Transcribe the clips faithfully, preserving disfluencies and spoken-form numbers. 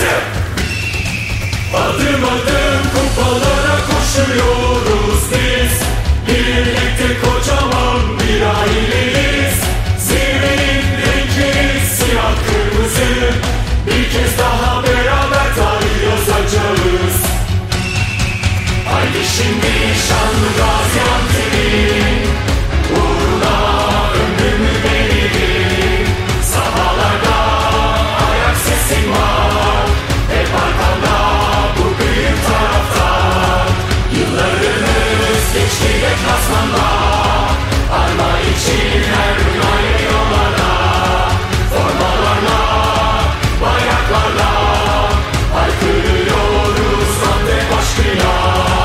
kırmızı. Adım adım kupalara koşuyoruz biz. Birlikte kocaman bir aileyiz. Zirvenin renkleri siyah kırmızı. Bir kez daha beraber tarih yazacağız. Haydi şimdi şanlı Gaziantep'in uğruna ömrümü veririm. Sabahlarda ayak sesim var, hep arkamda bu büyük taraftar. Yıllarımız geçti deplasmanla, arma için her gün ayrı yollarda. Formalarla, bayraklarla haykırıyoruz Antep aşkıyla.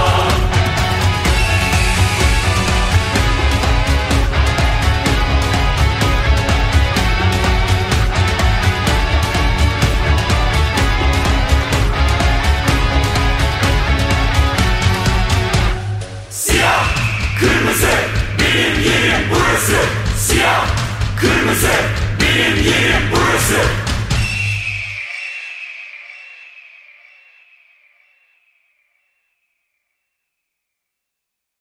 Siyah, kırmızı, benim yerim burası. Siyah, kırmızı, benim yerim burası.